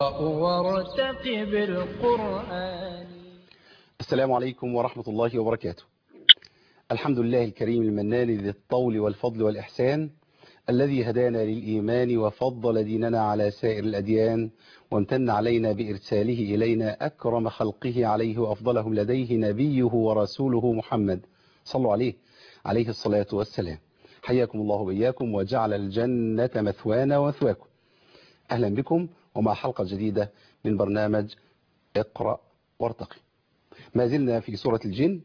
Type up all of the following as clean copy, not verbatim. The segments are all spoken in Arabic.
وارتقب القرآن. السلام عليكم ورحمة الله وبركاته. الحمد لله الكريم المنان ذي الطول والفضل والإحسان، الذي هدانا للإيمان وفضل ديننا على سائر الأديان، وامتن علينا بإرساله إلينا أكرم خلقه عليه وأفضلهم لديه نبيه ورسوله محمد، صلوا عليه الصلاة والسلام. حياكم الله وإياكم وجعل الجنة مثوانا ومثواكم. أهلا بكم ومع حلقة جديدة من برنامج اقرأ وارتقي. ما زلنا في سورة الجن،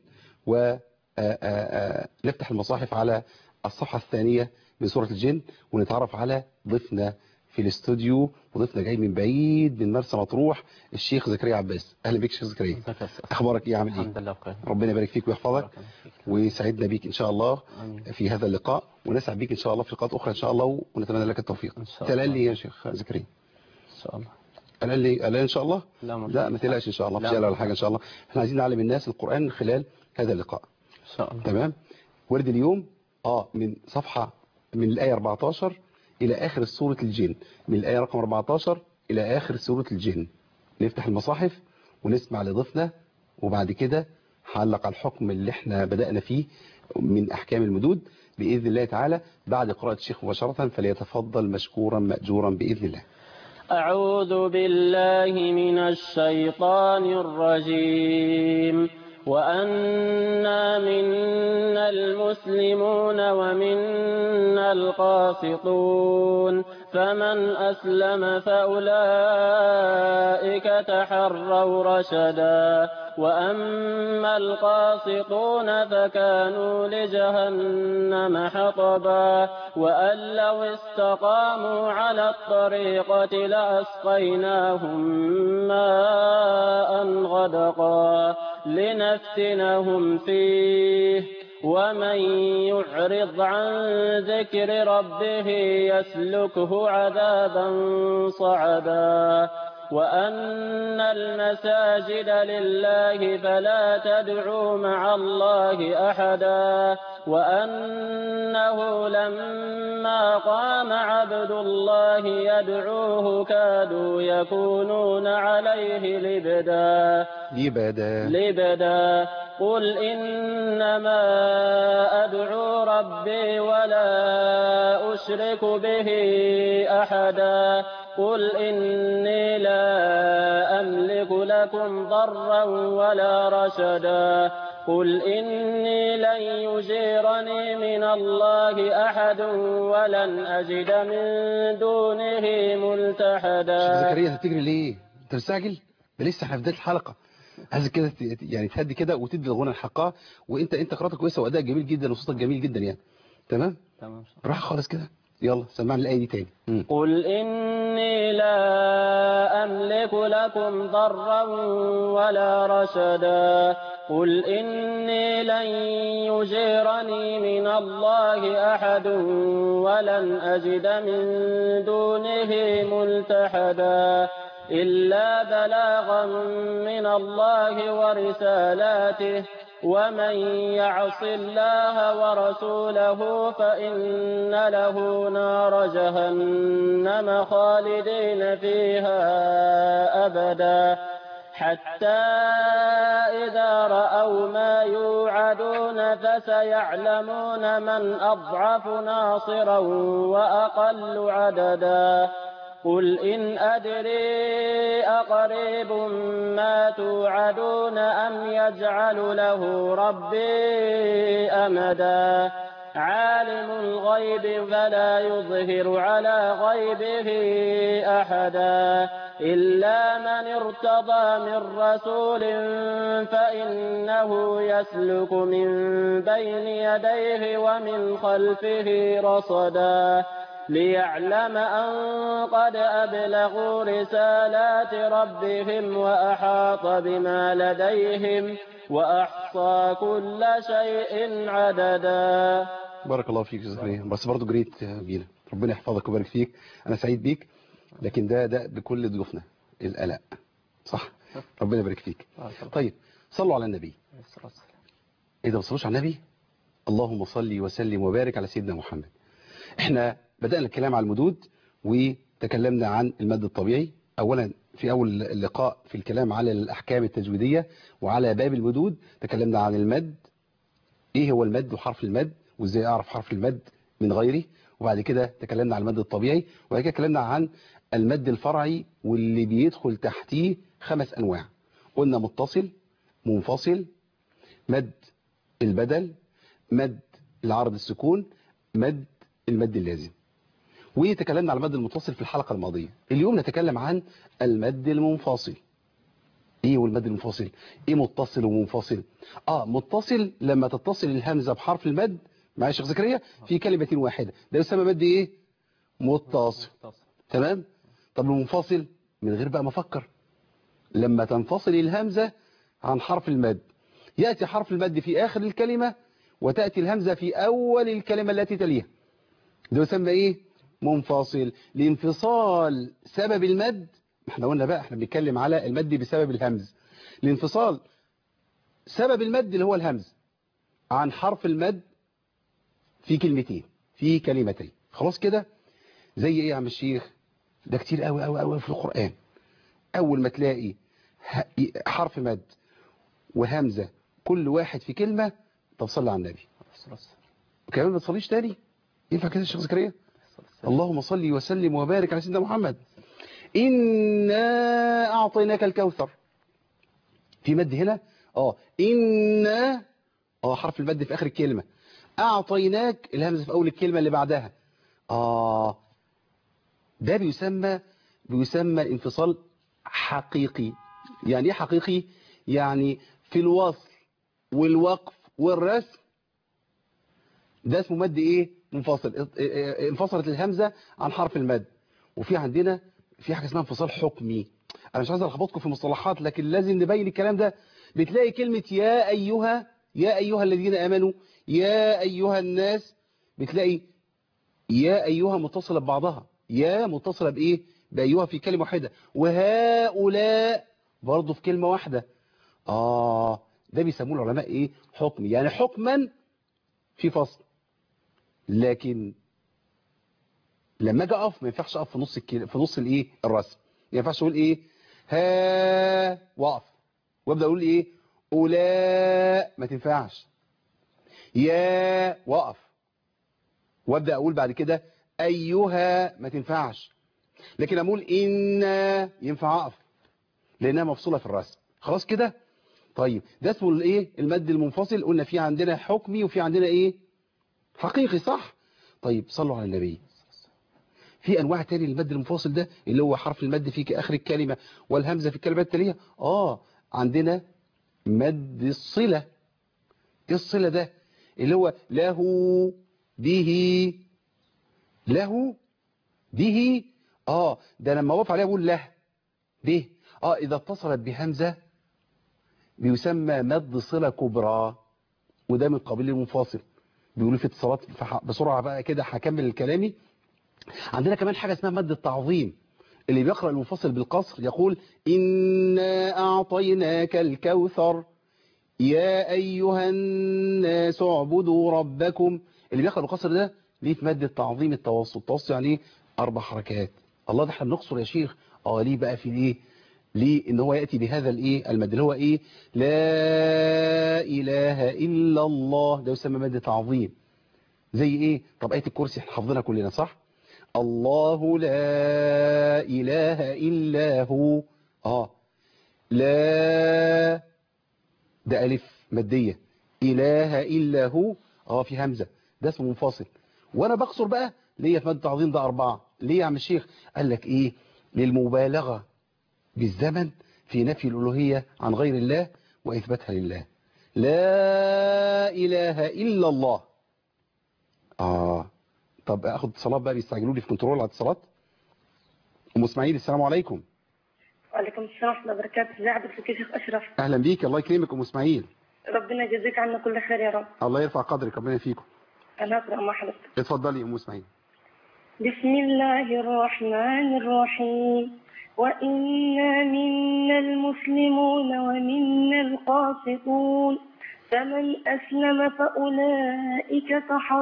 ونفتح المصاحف على الصفحة الثانية من سورة الجن، ونتعرف على ضيفنا في الاستوديو، وضيفنا جاي من بعيد من مرسى مطروح، الشيخ زكريا عباس. اهلا بك شيخ زكريا، اخبارك ايه؟ عامل ايه؟ الحمد لله بخير. ربنا يبارك فيك ويحفظك ويسعدنا بيك ان شاء الله في هذا اللقاء، ونسعد بيك ان شاء الله في لقاءات اخرى ان شاء الله، ونتمنى لك التوفيق. تلال لي يا شيخ زكريا ان شاء الله. قال لي قال ان شاء الله. لا ما تقلقش ان شاء الله، مفيش قلق ولا حاجه ان شاء الله. احنا عايزين نعلم الناس القرآن من خلال هذا اللقاء ان شاء الله. تمام. ورد اليوم من صفحة من الآية 14 إلى آخر سورة الجن، من الآية رقم 14 إلى آخر سورة الجن. نفتح المصاحف ونسمع لضيفنا، وبعد كده هعلق على الحكم اللي احنا بدأنا فيه من أحكام المدود بإذن الله تعالى بعد قراءة الشيخ مباشرة، فليتفضل مشكورا مأجورا بإذن الله. أعوذ بالله من الشيطان الرجيم. وأنا منا المسلمون ومنا القاسطون، فمن أسلم فأولئك تحروا رشدا، وأما القاسطون فكانوا لجهنم حطبا، وأن لو استقاموا على الطريقة لأسقيناهم ماء غدقا لنفتنهم فيه، ومن يعرض عن ذكر ربه يسلكه عذابا صعدا. وأن المساجد لله فلا تدعوا مع الله أحدا، وأنه لما قام عبد الله يدعوه كادوا يكونون عليه لبدا. قل إنما أدعو ربي ولا أشرك به أحدا. قل إني لا أملك لكم ضرا ولا رشدا. قل إني لن يجيرني من الله أحد ولن أجد من دونه ملتحدا. شيخ زكريا انت بتجري ليه؟ انت مستعجل؟ ده لسه احنا في بداية الحلقة. عايز كده يعني تهدي كده وتدي الغنى الحقها، وانت قراءتك كويسه واداء جميل جدا وصوتك جميل جدا يعني. تمام راح خالص كده. يلا سمعني الايه دي تاني. قل إني لا أملك لكم ضرا ولا رشدا. قل إني لن يجيرني من الله أحد ولن أجد من دونه ملتحدا إلا بلاغا من الله ورسالاته، ومن يعص الله ورسوله فإن له نار جهنم خالدين فيها أبدا، حتى إذا رأوا ما يوعدون فسيعلمون من أضعف ناصرا وأقل عددا. قل إن أدري أقريب ما توعدون أم يجعل له ربي أمدا. عالم الغيب فلا يظهر على غيبه أحدا إلا من ارتضى من رسول فإنه يسلك من بين يديه ومن خلفه رصدا ليعلم أن قد أبلغوا رسالات ربهم وأحاط بما لديهم وأحصى كل شيء عددا. بارك الله فيك يا زكريا، بس برضه جريت بينا. ربنا يحفظك ويبارك فيك، أنا سعيد بيك، لكن ده بكل ضيوفنا القلق صح. ربنا يبارك فيك. طيب صلوا على النبي. إيه ده ما صلوش على النبي؟ اللهم صل وسلم وبارك على سيدنا محمد. احنا بدأنا الكلام على المدود وتكلمنا عن المد الطبيعي أولا في أول اللقاء في الكلام على الأحكام التجويدية وعلى باب المدود تكلمنا عن المد، إيه هو المد وحرف المد وإزاي أعرف حرف المد من غيره، وبعد كده تكلمنا عن المد الطبيعي، وبعد كده تكلمنا عن المد الفرعي واللي بيدخل تحتيه 5 أنواع. قلنا متصل، منفصل، مد البدل، مد العرض السكون، المد اللازم. وتكلمنا عن المد المتصل في الحلقة الماضية. اليوم نتكلم عن المد المنفصل. ايه هو المد المنفصل؟ ايه متصل ومنفصل؟ متصل لما تتصل الهمزة بحرف المد مع الشيخ زكريا في كلمة واحدة، ده يسمى مد ايه؟ متصل. تمام. طب المنفصل من غير بقى ما افكر، لما تنفصل الهمزة عن حرف المد، يأتي حرف المد في آخر الكلمة وتأتي الهمزة في أول الكلمة التي تليها، ده يسمى ايه؟ منفصل. لانفصال سبب المد، احنا قلنا بقى احنا بنتكلم على المد بسبب الهمز، لانفصال سبب المد اللي هو الهمز عن حرف المد في كلمتين في كلمتين. خلاص كده. زي ايه يا عم الشيخ؟ ده كتير قوي قوي قوي في القرآن. اول ما تلاقي حرف مد وهمزة كل واحد في كلمة، طب صلي على النبي كمان ما تصليش تاني، ينفع كده يا شيخ زكريا؟ اللهم صل وسلم وبارك على سيدنا محمد. إنا أعطيناك الكوثر، في مد هنا. إنا حرف المد في آخر الكلمة، أعطيناك الهمزة في أول الكلمة اللي بعدها. ده بيسمى انفصال حقيقي. يعني ايه حقيقي؟ يعني في الوصل والوقف والرسم ده اسمه مد ايه؟ منفصل. انفصلت الهمزة عن حرف المد. وفي عندنا في حاجة اسمها انفصال حكمي. انا مش عايز الخبطكم في مصطلحات لكن لازم نبين الكلام ده. بتلاقي كلمة يا ايها الذين امنوا، يا ايها الناس، بتلاقي يا ايها متصلة ببعضها، يا متصلة بايه؟ بايها في كلمة واحدة، وهؤلاء برضه في كلمة واحدة. ده بيسموه العلماء ايه؟ حكمي. يعني حكما في فصل، لكن لما اجي اقف ما ينفعش اقف في نص الايه؟ الرسم. ما ينفعش اقول ايه؟ ها واقف وابدا اقول ايه؟ اولاء، ما تنفعش. يا واقف وابدا اقول بعد كده ايها، ما تنفعش. لكن اقول ان ينفع اقف لانها مفصوله في الرسم. خلاص كده. طيب ده اسمه الايه؟ المد المنفصل. قلنا في عندنا حكمي وفي عندنا ايه؟ حقيقي، صح؟ طيب صلوا على النبي. في انواع تاني للمد المنفصل ده اللي هو حرف المد في اخر الكلمه والهمزه في الكلمات التاليه. عندنا مد الصله. ايه الصله ده؟ اللي هو له، به، له، به. ده لما وقف عليها بقول له، به. اذا اتصلت بهمزه بيسمى مد صله كبرى، وده من قبيل المنفصل. بيقولوا في اتصالات بسرعه بقى كده هكمل كلامي. عندنا كمان حاجه اسمها مد التعظيم. اللي بيقرأ المنفصل بالقصر يقول إنا أعطيناك الكوثر يا أيها الناس اعبدوا ربكم. اللي بيقرأ بالقصر ده ليه في مد التعظيم التوسط. التوسط يعني 4 حركات. الله، ده احنا بنقصر يا شيخ. ليه بقى في ايه؟ ليه ان هو يأتي بهذا الايه؟ المد اللي هو ايه؟ لا إله إلا الله، ده يسمى مد تعظيم. زي ايه؟ طب آية الكرسي احنا حافظينها كلنا، صح؟ الله لا إله إلا هو. لا، ده ألف مادية. إله إلا هو. في همزة، ده اسمه منفصل. وأنا بقصر بقى ليه في مد التعظيم ده 4. ليه يا عم الشيخ؟ قال لك إيه؟ للمبالغة بالزمن في نفي الألوهية عن غير الله وإثباتها لله. لا إله إلا الله. طب اخد اتصالات بقى، بيستعجلوا لي في كنترول على الاتصالات. ام اسماعيل، السلام عليكم. وعليكم السلام ورحمة الله وبركاته. ازي حضرتك يا شيخ أشرف؟ اهلا بيك، الله يكرمك ام اسماعيل. ربنا يجزيك عنا كل خير يا رب. الله يرفع قدرك، ربنا يفيكم. أنا أقرأ مع حضرتك. اتفضلي يا ام اسماعيل. بسم الله الرحمن الرحيم. وإنا منا المسلمون ومنا القاسطون فمن أسلم فأولئك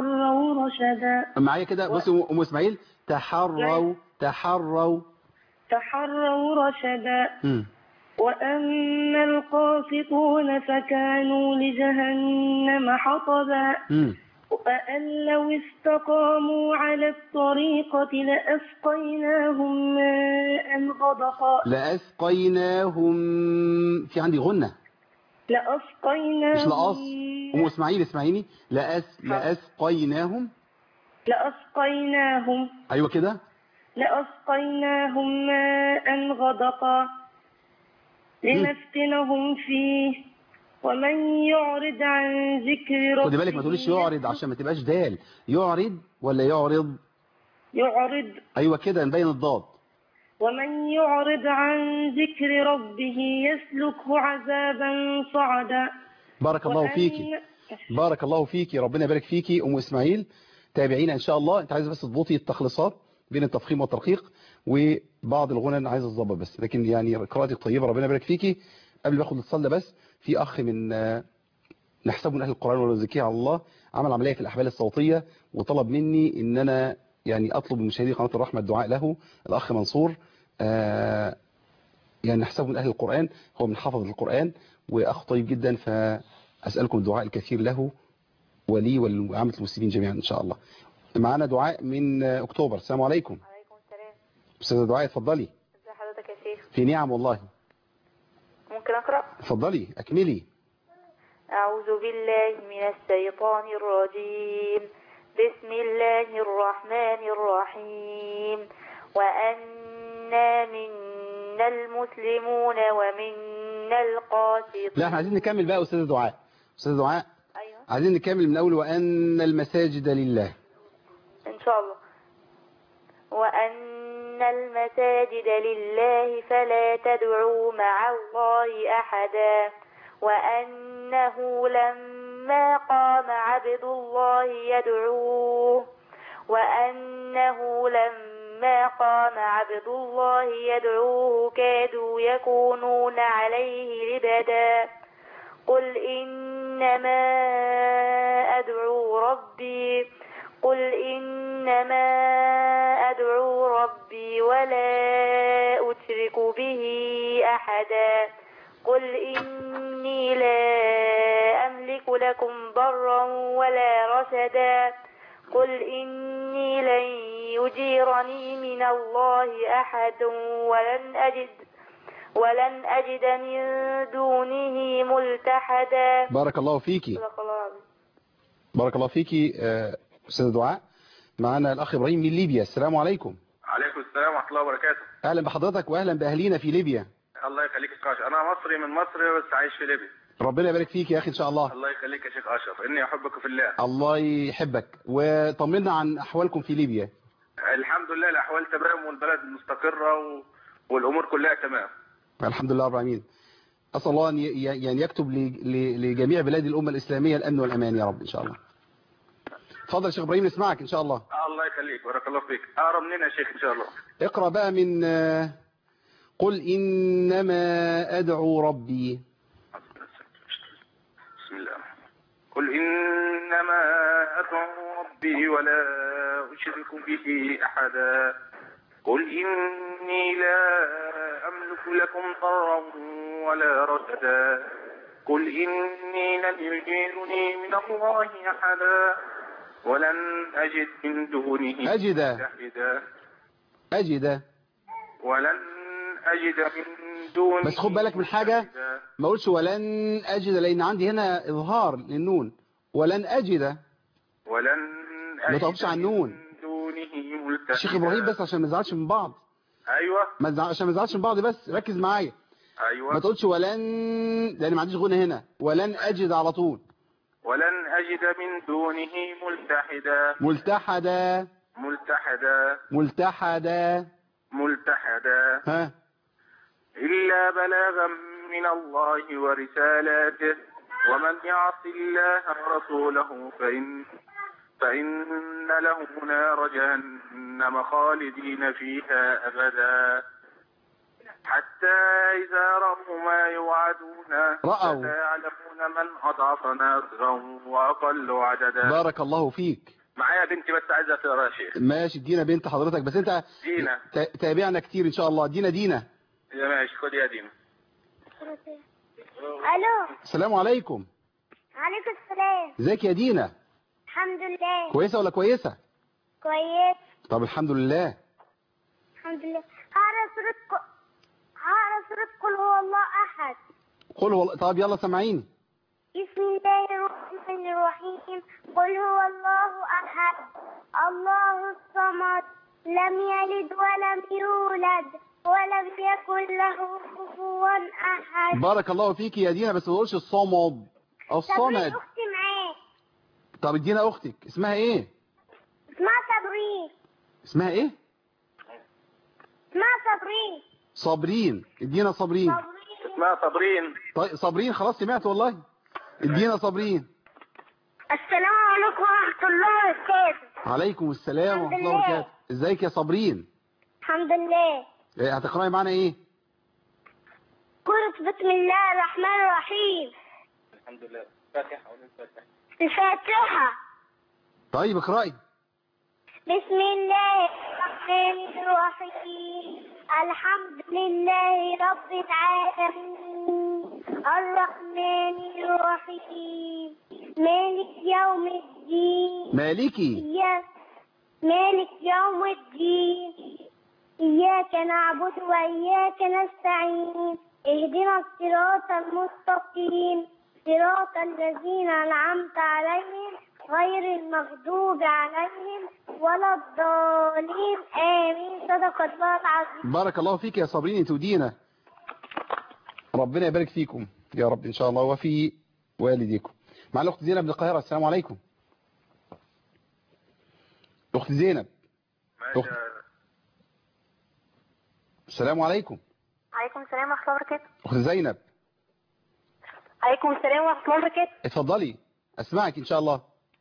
تحروا رشدا. معايا كده، بصي ام اسماعيل. تحروا تحروا رشدا مم. وأما القاسطون فكانوا لجهنم حطبا مم. وأن لو استقاموا على الطريقة لأسقيناهم ماء غدقا لأسقيناهم، في عندي غنة مش لأسقيناهم لأص. أم إسماعيل اسمعيني، لأسقيناهم. لأسقيناهم أيوة كده. لأسقيناهم ماء غدقا لنفتنهم فيه ومن يعرض عن ذكر خدي بالك ربه ما تقوليش يعرض عشان ما تبقاش دال. يعرض ولا يعرض؟ يعرض أيوة كده نبين الضاد. ومن يعرض عن ذكر ربه يسلكه عذابا صعدا. بارك الله فيكي، بارك الله فيكي، ربنا يبارك فيكي أم إسماعيل. تابعينا إن شاء الله. أنت عايز بس تضبطي التخليصات بين التفخيم والترقيق وبعض الغنى أنا عايز أتظبط بس، لكن يعني قراءتك طيبة ربنا يبارك فيكي. قبل ما أخد الاتصال ده بس، في أخ من نحسبه من أهل القرآن ونزكيه على الله عمل عملية في الأحبال الصوتية وطلب مني إن أنا يعني أطلب من مشاهدي قناة الرحمة الدعاء له. الأخ منصور يعني نحسبه من أهل القرآن، هو من حافظ القرآن وأخ طيب جدا، فأسألكم الدعاء الكثير له ولي ولعامة المسلمين جميعا إن شاء الله. معنا دعاء من أكتوبر. السلام عليكم. وعليكم السلام. أستاذة دعاء اتفضلي. ازي حضرتك يا شيخ؟ في نعم والله. ممكن أقرأ؟ اتفضلي أكملي. أعوذ بالله من الشيطان الرجيم. بسم الله الرحمن الرحيم. وأنا منا المسلمون ومنا القاسطون. لا احنا عايزين نكمل بقى أستاذة دعاء. أستاذة دعاء أيوة عايزين نكمل من أول وأن المساجد لله. إن شاء الله. وأن المساجد لله فلا تدعوا مع الله أحدا وأنه لما قام عبد الله يدعوه كادوا يكونون عليه لبدا. قل إنما أدعو ربي ولا أشرك به أحدا. قل إني لا أملك لكم ضرا ولا رشدا. قل إني لن يجيرني من الله أحد ولن أجد من دونه ملتحدا. بارك الله فيكي. صدق الله العظيم. بارك الله فيكي أستاذة دعاء. معنا الأخ إبراهيم من ليبيا. السلام عليكم. عليكم السلام ورحمة الله وبركاته. أهلا بحضرتك وأهلا بأهلينا في ليبيا. الله يخليك يا شيخ أشرف. أنا مصري من مصر بس عايش في ليبيا. ربنا يبارك فيك يا أخي إن شاء الله. الله يخليك يا شيخ أشرف، إني أحبك في الله. الله يحبك. وطمنا عن أحوالكم في ليبيا. الحمد لله الأحوال تمام والبلد مستقرة والأمور كلها تمام. الحمد لله رب العالمين. أسأل الله أن يعني يكتب لجميع بلاد الأمة الإسلامية الأمن والأمان يا رب إن شاء الله. اتفضل يا شيخ إبراهيم نسمعك إن شاء الله. الله يخليك بارك الله فيك. أقرأ منين يا شيخ إن شاء الله؟ اقرأ بقى من قل إنما أدعو ربي. بسم الله. قل إنما أدعو ربي ولا أشرك به أحدا. قل إني لا أملك لكم ضرا ولا رشدا. قل إني لن يجيرني من الله أحدا ولن أجد من دونه ملتحدا. ولن أجد من دونه. بس خد بالك من حاجة، ما أقولش ولن أجد لأن عندي هنا إظهار للنون. ولن أجد ما تقفش على النون. الشيخ إبراهيم بس عشان ما نزعلش من بعض. أيوة عشان ما نزعلش من بعض بس ركز معايا. أيوة. ما تقولش ولن لأن ما عنديش غنى هنا. ولن أجد على طول. ولن أجد من دونه ملتحدا. ملتحدا ها إلا بلاغا من الله ورسالاته ومن يعص الله ورسوله فإن له نار جهنم خالدين فيها أبدا حتى إذا رأوا ما يوعدون فسيعلمون من أضعف ناصرا وأقل عددا. بارك الله فيك. معايا بنتي بس عايزة تقرا يا شيخ. ماشي، ادينا بنت حضرتك، بس انت دينا. تابعنا كتير ان شاء الله. دينا يا ماشي، خد يا دينا. الو. السلام عليكم. عليكم السلام. ازيك يا دينا؟ الحمد لله. كويسة ولا كويسة؟ كويس. طب الحمد لله. الحمد لله. هقرا سورة قل هو الله احد. قل هو. طب يلا سامعيني. بسم الله الرحمن الرحيم. قل هو الله احد الله الصمد لم يلد ولم يولد ولم يكن له كفوا احد. بارك الله فيك يا دينا، بس ما تقولش الصمد، الصمد. اختي معاك. طب ادينا اختك، اسمها ايه؟ اسمها صابرين. اسمها ايه؟ اسمها صابرين. صابرين. ادينا صابرين. اسمها صابرين. طيب صابرين، خلاص سمعت والله. ادينا صابرين. السلام عليكم ورحمة الله وبركاته. عليكم السلام ورحمة الله وبركاته. ازيك يا صابرين؟ الحمد لله. هتقرأي معانا ايه؟ سورة بسم الله الرحمن الرحيم. الحمد لله. فاتحة ولا الفاتحة؟ الفاتحة. طيب اقرأي. بسم الله الرحمن الرحيم. الحمد لله رب العالمين الرحمن الرحيم مالك يوم الدين. مالك يوم الدين. إياك نعبد وإياك نستعين. اهدنا الصراط المستقيم صراط الذين أنعمت عليهم غير المغضوب عليهم ولا الضالين آمين. صدق الله العظيم. بارك الله فيك يا صابرين، انت ودينا. ربنا يبارك فيكم يا رب ان شاء الله وفي والديكم. مع الاخت زينب من القاهرة. السلام عليكم. اخت زينب. ماشي. السلام عليكم. عليكم السلام ورحمة الله وبركاته. اخت زينب. عليكم السلام ورحمة الله وبركاته. اتفضلي، اسمعك ان شاء الله.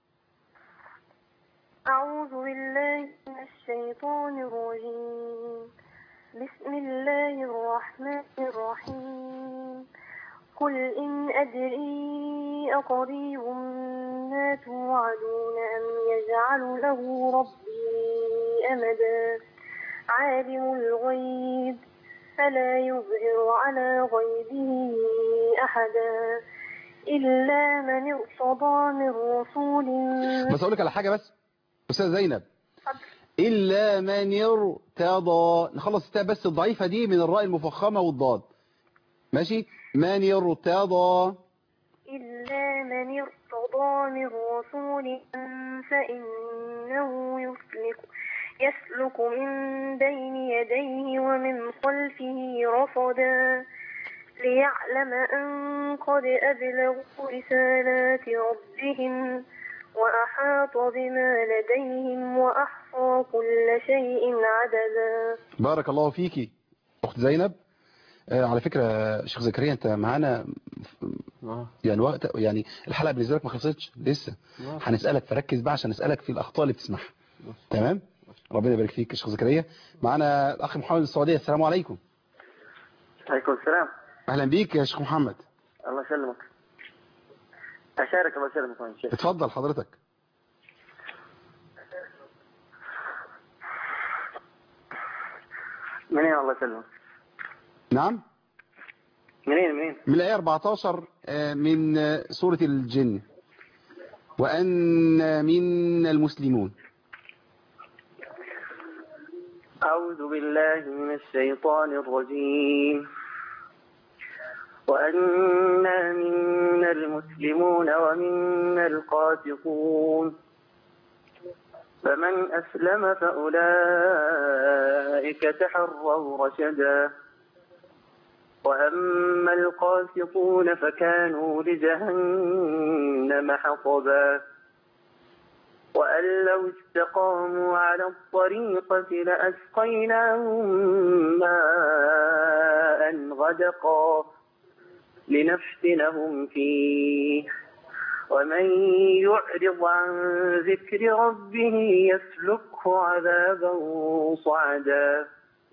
أعوذ بالله من الشيطان الرجيم. بسم الله الرحمن الرحيم. قل إن أدري أقريب ما توعدون أم يجعل له ربي أمدا. عالم الغيب فلا يظهر على غيبه أحدا إلا من ارتضى من رسول. بس اقول لك على حاجة بس أستاذ زينب. إلا من ارتضى. نخلص التاء بس الضعيفة دي من الراء المفخمة والضاد. ماشي. من ارتضى. إلا من ارتضى من رسول فإنه يسلك من بين يديه ومن خلفه رصدا ليعلم أن قد أبلغوا رسالات ربهم وأحاط بما لديهم وأحصى كل شيء عددا. بارك الله فيكي أخت زينب. على فكرة شيخ زكريا أنت معانا يعني وقت، يعني الحلقة بالنسبة لك ما خلصتش لسه. هنسألك فركز بقى عشان نسألك في الأخطاء اللي بتسمعها. تمام. ربنا يبارك فيك يا شيخ زكريا. معانا الأخ محمد من السعودية. السلام عليكم. عليكم السلام. أهلا بيك يا شيخ محمد. الله يسلمك. أشارك. الله يسلمك يا شيخ. اتفضل حضرتك. منين الله يسلمك؟ نعم. منين؟ من الآية 14 من سورة الجن. وأن منا المسلمون. أعوذ بالله من الشيطان الرجيم. وأنا منا المسلمون ومنا القاسطون فمن أسلم فأولئك تحروا رشدا وأما القاسطون فكانوا لجهنم حطبا وأن لو استقاموا على الطريقة لأسقيناهم ماء غدقا لنفتنهم فيه ومن يعرض عن ذكر ربه يسلكه عذابا صعدا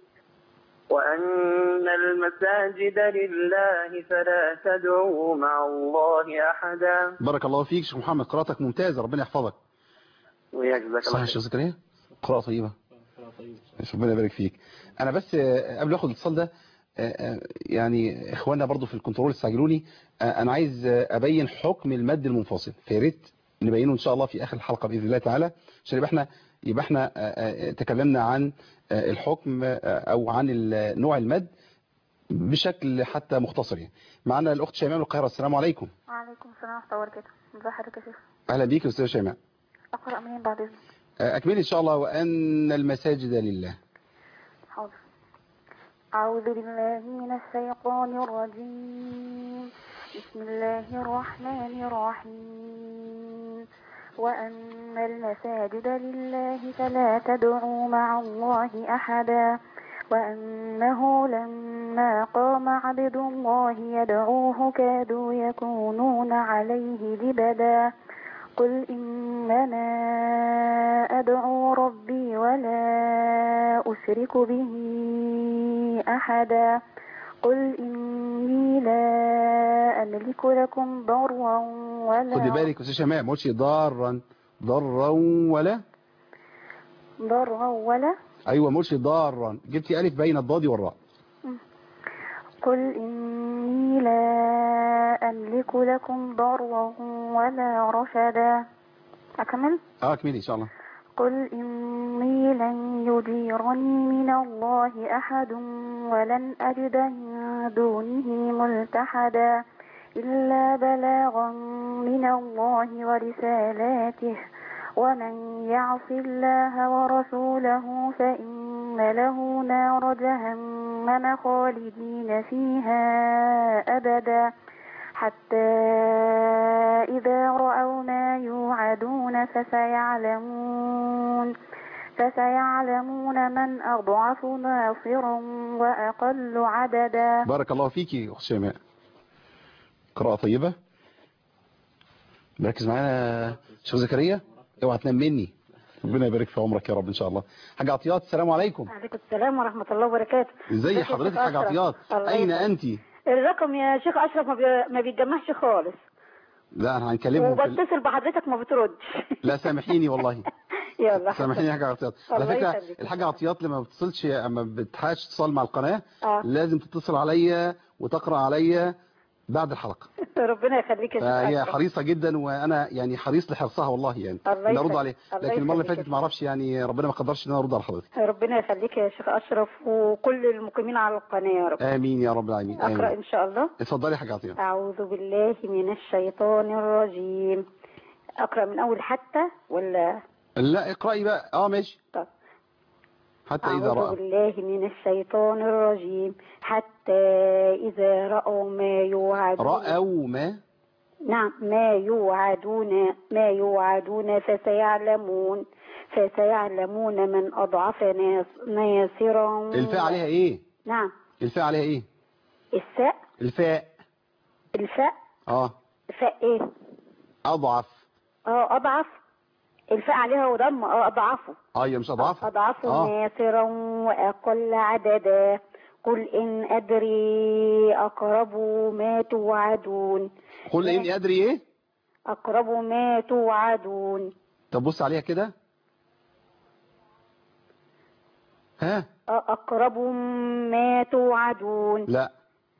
وأن المساجد لله فلا تدعوا مع الله أحدا. بارك الله فيك شيخ محمد، قراءتك ممتازة ربنا يحفظك. وياك جزاك صح الله يا خير. شيخ زكريا، قراءة طيبة. ربنا يبارك فيك. انا بس قبل اخد الاتصال ده يعني اخواننا برضو في الكنترول استعجلوني. انا عايز ابين حكم المد المنفصل، فيا ريت نبينه ان شاء الله في اخر الحلقة باذن الله تعالى، عشان يبقى احنا تكلمنا عن الحكم او عن نوع المد بشكل حتى مختصر يعني. معنا الاخت شيماء من القاهرة. السلام عليكم. وعليكم السلام ورحمة الله وبركاته. ازي حضرتك يا شيخ؟ اهلا بيك يا استاذه شيماء. أقرأ منين بعد إذنك؟ اكملي ان شاء الله. وان المساجد لله. حاضر. أعوذ بالله من الشيطان الرجيم. بسم الله الرحمن الرحيم. وأن المساجد لله فلا تدعوا مع الله أحدا وأنه لما قام عبد الله يدعوه كادوا يكونون عليه لبدا قل إنما أدعو ربي ولا أشرك به أحدا قل إني لا أملك لكم ضرا ولا خدي بالك يا استاذه شيماء، ما قلتش ضارا ولا. ايوه ما قلتش ضارا، جبتي الف بين الضاد والراء. قل إني لا أملك لكم ضرا ولا رشدا. أكمل؟ اكملي ان شاء الله. قل إني لن يجيرني من الله أحد ولن أجد من دونه ملتحدا إلا بلاغا من الله ورسالاته ومن يعص الله ورسوله فإن له نار جهنم خالدين فيها أبدا حتى إذا رأوا ما يوعدون فسيعلمون من أضعف ناصرا وأقل عددا. بارك الله فيكي يا اخت شيماء، قراءة طيبة. مركز معانا شيخ زكريا، اوعى تنام مني. ربنا يبارك في عمرك يا رب ان شاء الله. حاجة عطيات، السلام عليكم. وعليكم السلام ورحمة الله وبركاته. ازي حضرتك حاجة عطيات؟ اين انت؟ الرقم يا شيخ أشرف ما بيتجمعش خالص. لا انا هنكلمهم وبتصل بحضرتك ما بتردش. لا سامحيني والله. يلا سامحيني يا حاجة عطيات. على الله فكرة يخليك. الحاجة عطيات لما بتصلش، اما بتحاش اتصال مع القناة لازم تتصل عليا وتقرأ عليا بعد الحلقة. ربنا يخليك يا شيخ فهي أشرف. حريصة جدا وانا يعني حريص لحرصها والله يعني الله ان ارد يخليك. عليها، الله لكن المرة اللي يخليك فاتت يا ما اعرفش يعني ربنا ما قدرش ان انا ارد على حضرتك. ربنا يخليك يا شيخ أشرف وكل المقيمين على القناة يا رب. امين يا رب العالمين. أقرأ امين. إن شاء الله. اتفضلي يا حاجة عطيات. أعوذ بالله من الشيطان الرجيم. أقرأ من أول حتى ولا؟ لا اقرأي بقى. ماشي. طب. حتى إذا أعوذ رأى. بالله من الشيطان الرجيم. حتى إذا رأوا ما يوعدون. رأوا ما. نعم ما يوعدون فسيعلمون من أضعف ناصرا. الفاء عليها إيه؟ نعم. الفاء عليها إيه؟ الفاء. الفاء إيه؟ أضعف. أضعف. الفاء عليها وضم أضعفه. أيوة مش أضعف. ناصرا وأقل عددا. قل إن أدري أقرب ما توعدون. قل إن أدري إيه؟ أقرب ما توعدون. طب بص عليها كده. ها؟ أقرب ما توعدون. لا.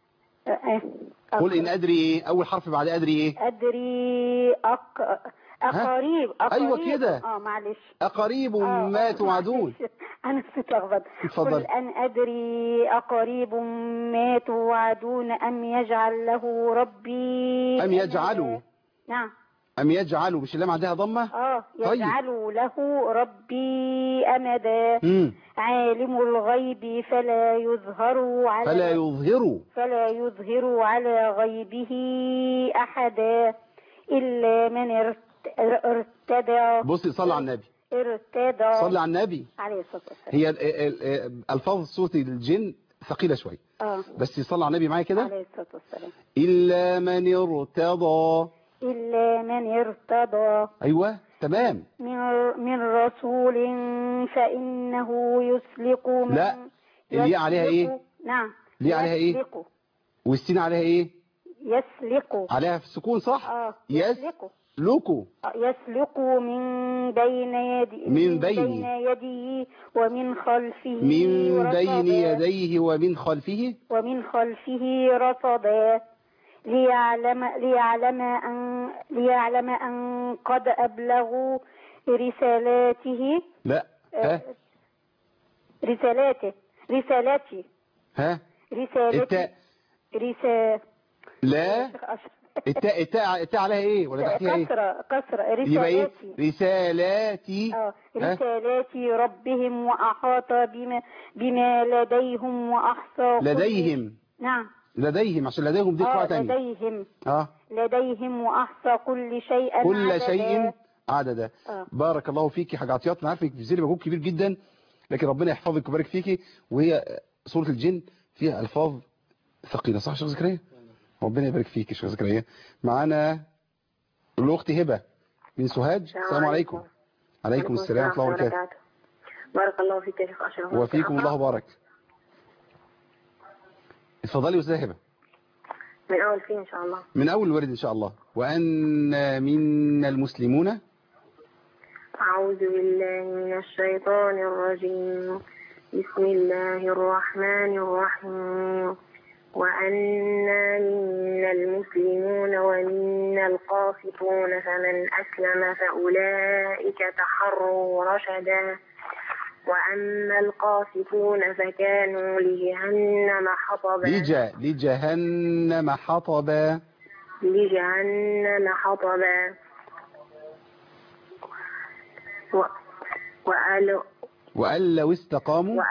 قل إن أدري إيه؟ أول حرف بعد أدري إيه؟ أدري أقريب. أيوة كده. معلش. أقريب ما توعدون. أنا اتلخبطت. اتفضل. قل أن أدري أقريب ما توعدون أم يجعل له ربي. أم يجعلوا. نعم. أم يجعلوا، مش اللام عندها ضمة؟ يجعل له ربي أمدا. عالم الغيب فلا يظهر على غيبه أحدا إلا من ارتدى. بصي صلى على النبي. صلى على النبي عليه الصلاة والسلام. هي الفاظ صوت الجن ثقيلة شوية. بس صلى على النبي معايا كده. عليه الصلاة والسلام. إلا من ارتضى. أيوة تمام. من رسول فإنه يسلك. لا اللي عليها إيه؟ نعم. اللي عليها إيه؟ والسين عليها إيه؟ يسلك. عليها في السكون صح؟ يسلك. يسلك من بين يديه ومن خلفه من بين رصدا. يديه ومن خلفه رصدا ليعلم أن قد أبلغوا رسالاته. لا رسالته. لا التاء عليها ايه ولا تحتها ايه؟ كسرة. رسالاتي. رسالاتي ربهم وأحاط بما لديهم وأحصى لديهم. نعم لديهم عشان لديهم دي قراءة تانية. لديهم وأحصى كل شيء عددا. بارك الله فيكي حاجة عطيات. انا عارفك بتبذلي مجهود كبير جدا، لكن ربنا يحفظك ويبارك فيكي. وهي سورة الجن فيها الفاظ ثقيلة صح يا شيخ زكريا؟ ربنا يبارك فيك يا شيخ زكريا. معانا الاخت هبه من سوهاج. السلام عليكم. عليكم السلام ورحمه الله وبركاته. بارك الله فيك يا شيخ اشرف. وفيكم الله بارك. اتفضلي يا استاذه هبه. من اول فين ان شاء الله؟ من اول الورد ان شاء الله. وان منا المسلمون. اعوذ بالله من الشيطان الرجيم. بسم الله الرحمن الرحيم. وأنا منا المسلمون ومنا القاسطون فمن أسلم فأولئك تحروا رشدا. وأما القاسطون فكانوا لجهنم حطبا. لجهنم حطبا. وأن لو استقاموا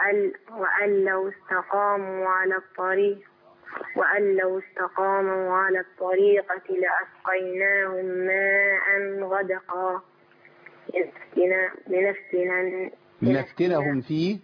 على الطريقة لأسقيناهم ماء غدقا لنفتنهم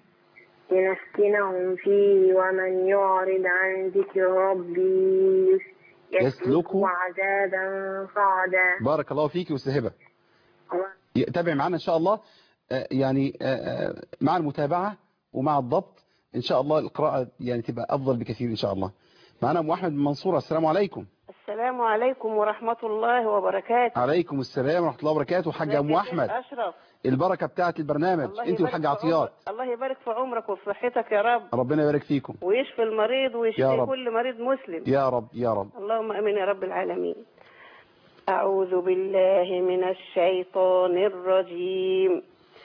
فيه ومن يعرض عن ذكر ربي يسلكه عذابا صعدا. بارك الله فيك يا أستاذ هبة. تابع معنا إن شاء الله. يعني مع المتابعة ومع الضبط إن شاء الله القراءة يعني تبقى أفضل بكثير إن شاء الله. معنا أم أحمد من منصورة. السلام عليكم. السلام عليكم ورحمة الله وبركاته. عليكم السلام ورحمة الله وبركاته. حاجة أم أحمد أشرف، البركة بتاعت البرنامج أنت والحاجة عطيات. الله يبارك في عمرك وفي صحتك يا رب. ربنا يبارك فيكم ويشفي المريض ويشفي كل مريض مسلم يا رب يا رب. اللهم أمين يا رب العالمين. أعوذ بالله من الشيطان الرجيم.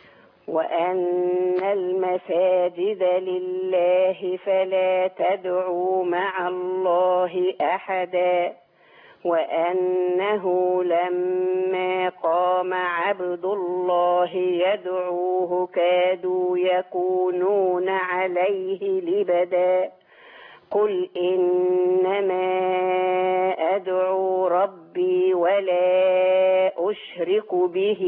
وأن المساجد لله فلا تدعوا مع الله أحدا. وأنه لما قام عبد الله يدعوه كادوا يكونون عليه لبدا. قل إنما أدعو ربي ولا أشرك به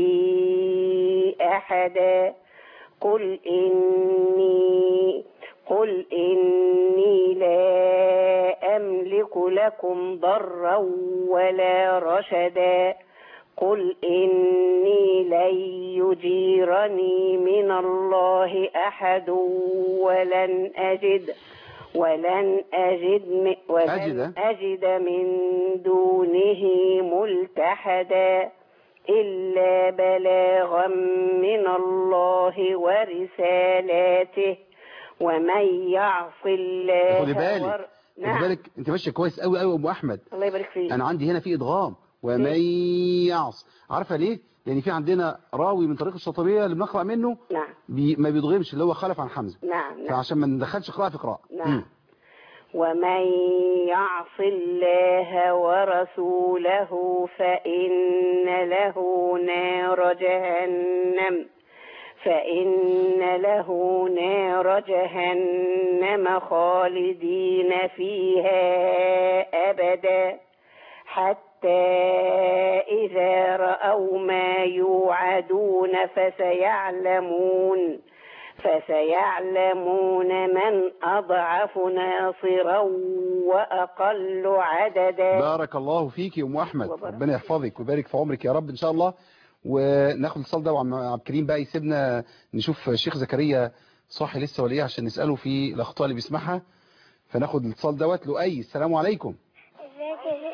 أحدا. قل إني لا أملك لكم ضرا ولا رشدا. قل إني لن يجيرني من الله أحد ولن أجد من دونه ملتحدا إلا بلاغا من الله ورسالاته ومن يعص الله. خدي بالك انت ماشيه كويس قوي قوي يا ام احمد. الله يبارك فيك. انا عندي هنا في ادغام ومن يعص. عارفه ليه؟ لان في عندنا راوي من طريق الشاطبيه اللي بنقرا منه نعم ما بيضغمش اللي هو خلف عن حمزه. نعم فعشان ما ندخلش قراءه في قراءه. نعم. ومن يعص الله ورسوله فإن له نار جهنم خالدين فيها أبدا حتى إذا رأوا ما يوعدون فسيعلمون من أضعف ناصرا وأقل عددا. بارك الله فيك يا أم أحمد. ربنا يحفظك ويبارك في عمرك يا رب إن شاء الله. وناخد الاتصال ده وعم عبد الكريم بقى يسيبنا نشوف الشيخ زكريا صاحي لسه ولا ايه عشان نسأله في الأخطاء اللي بيسمعها. فناخد الاتصال دوت. لؤي السلام عليكم. ازيك يا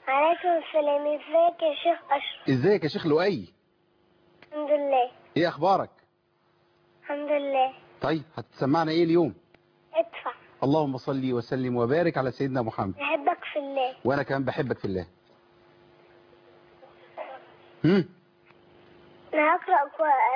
عليكم السلام. ازيك يا شيخ أشرف؟ ازيك يا شيخ لؤي؟ الحمد لله. ايه اخبارك؟ الحمد لله. طيب هتسمعنا ايه اليوم؟ ادفع. اللهم صل وسلم وبارك على سيدنا محمد. بحبك في الله. وانا كمان بحبك في الله. انا هقرأ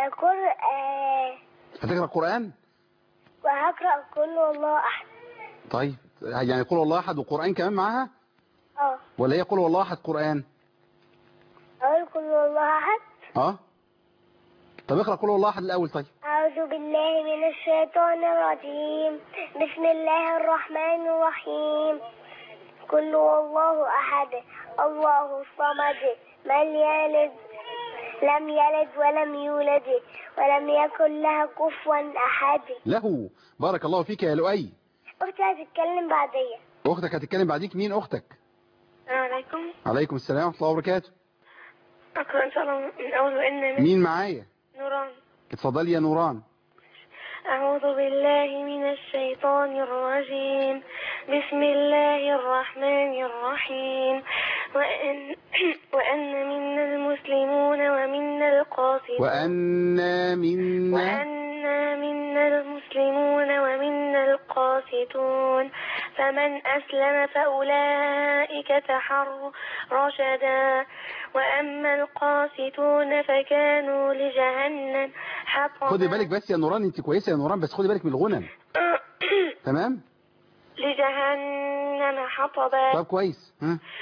هتقرأ قرآن؟ وهقرأ قل والله أحد. طيب يعني قل والله احد وقرآن كمان معاها؟ ولا هي قل والله احد قرآن؟ اقول قل والله أحد. طب اقرأ قل والله احد الاول. طيب أعوذ بالله من الشيطان الرجيم. بسم الله الرحمن الرحيم. قل والله أحد الله الصمد لم يلد ولم يولد ولم يكن له كفوا أحد. له. بارك الله فيك يا لؤي. أختي هتتكلم بعديا. أختك هتتكلم بعديك. مين أختك؟ عليكم. عليكم السلام ورحمة الله وبركاته. أقرأ إن شاء الله من أول وإن مين معايا؟ نوران. اتفضلي يا نوران. أعوذ بالله من الشيطان الرجيم. بسم الله الرحمن الرحيم. وأن منا المسلمون ومنا القاسطون. وأنا منا المسلمون ومنا القاسطون. فمن أسلم فأولئك تحروا رشدا. وأما القاسطون فكانوا لجهنم حطبا. خدي بالك بس يا نوران، انت كويسة يا نوران، بس خدي بالك من الغنم. تمام. لجهنم حطبا. طب كويس.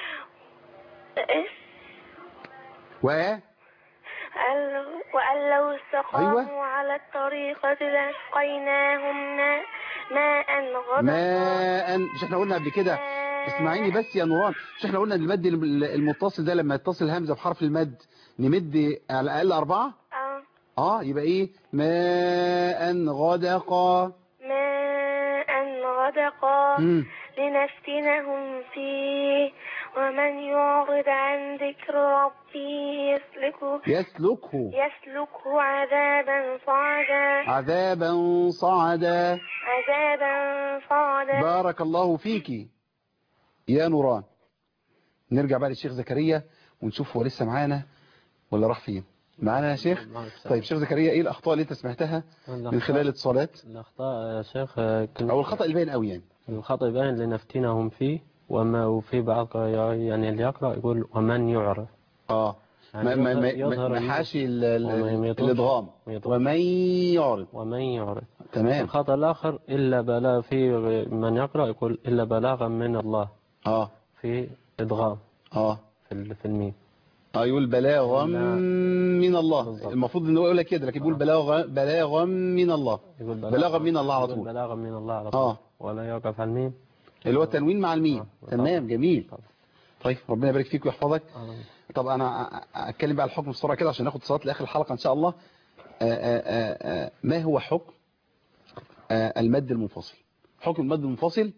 وأن لو استقاموا على الطريقة لاسقيناهم ماء غدقا. مش احنا قلنا قبل كده؟ اسمعيني بس يا نوران، مش احنا قلنا المد المتصل ده لما يتصل الهمزة بحرف المد نمد على الأقل 4؟ يبقى ايه؟ ماء غدقا. ماء غدقا لنفتنهم فيه. ومن يعرض عن ذكر ربه يسلكه عذابا صعدا. بارك الله فيكي يا نوران. نرجع بقى للشيخ زكريا ونشوف هو لسه معانا ولا راح فين. معانا يا شيخ؟ طيب شيخ زكريا، ايه الأخطاء اللي انت سمعتها من خلال الاتصالات؟ الأخطاء يا شيخ أو الخطأ اللي باين قوي يعني. الخطأ باين لنفتنهم فيه. وفي بعض يعني اللي يقرأ يقول ومن يعرف. ما حاشي الادغام. ومن يعرف. تمام. الخطأ الآخر إلا بلاغ. في من يقرأ يقول إلا بلاغا من الله. في إدغام. في الميم. يقول بلاغا من الله. بالضبط. المفروض انه يقول لك كده، لكن يقول بلاغا من الله. بلاغا من الله على طول. بلاغا من الله على طول. ولا يوقف على الميم، اللي هو التنوين مع الميم. تمام، جميل. طيب ربنا يبارك فيك ويحفظك. طب انا اتكلم بقى على الحكم بسرعه كده عشان ناخد اتصالات لاخر الحلقه ان شاء الله. ما هو حكم المد المنفصل؟ حكم المد المنفصل